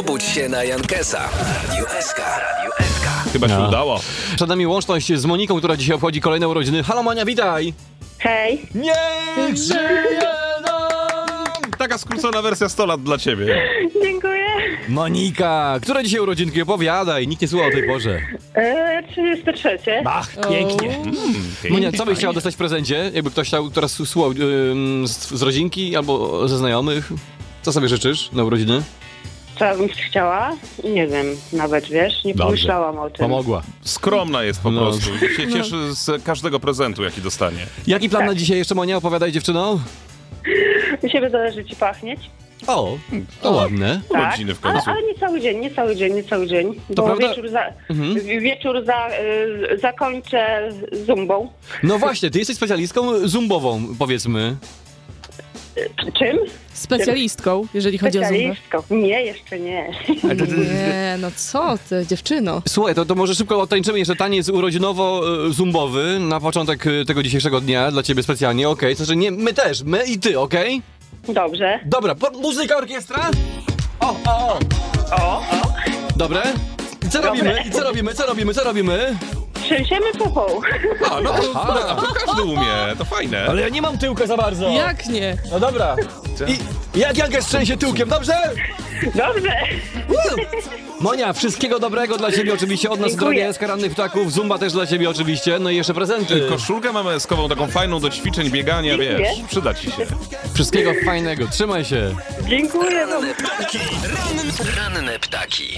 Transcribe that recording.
Obudź się na Jankesa. Radio SK. Chyba się udało. Przed nami łączność z Moniką, która dzisiaj obchodzi kolejne urodziny. Halo Monia, witaj! Hej. Niech żyje nam! Taka skrócona wersja 100 lat dla ciebie. Dziękuję. Monika, które dzisiaj urodzinki? Opowiadaj, nikt nie słucha o tej porze. 33. Ach, pięknie. Monia, co byś chciała dostać w prezencie? Jakby ktoś chciał teraz słuchał z rodzinki albo ze znajomych? Co sobie życzysz na urodziny? Co bym chciała? Nie wiem, nawet wiesz, nie pomyślałam o tym. Pomogła. Skromna jest po No. prostu. Się cieszy z każdego prezentu, jaki dostanie. Jaki plan na dzisiaj jeszcze, Monia? Opowiadaj, dziewczyno. Mi się zależy ci pachnieć. O, to ładne. Urodziny w końcu. Ale nie cały dzień. Bo prawda? wieczór zakończę zumbą. No właśnie, ty jesteś specjalistką zumbową, powiedzmy. Czym? Specjalistką, jeżeli chodzi o zumbę. Specjalistką. Nie, jeszcze nie. Nie, no co ty, dziewczyno. Słuchaj, to może szybko odtańczymy jeszcze taniec urodzinowo-zumbowy na początek tego dzisiejszego dnia dla ciebie specjalnie, okej? Znaczy nie, my też, my i ty, okej? Dobrze. Dobra, muzyka, orkiestra? O! Dobre? I co robimy? Trzęsiemy pupą. A, no to każdy umie, to fajne. Ale ja nie mam tyłka za bardzo. Jak nie? No dobra. I jak Janka strzęsie tyłkiem, dobrze? Dobrze. Monia, wszystkiego dobrego dla ciebie oczywiście od nas, Dziękuję. drogie SK Rannych Ptaków, Zumba też dla ciebie oczywiście, no i jeszcze prezenty. Koszulkę mamy skową taką fajną do ćwiczeń, biegania, Dziękuję. wiesz, przyda ci się. Wszystkiego fajnego, trzymaj się. Dziękuję. Ranne ptaki.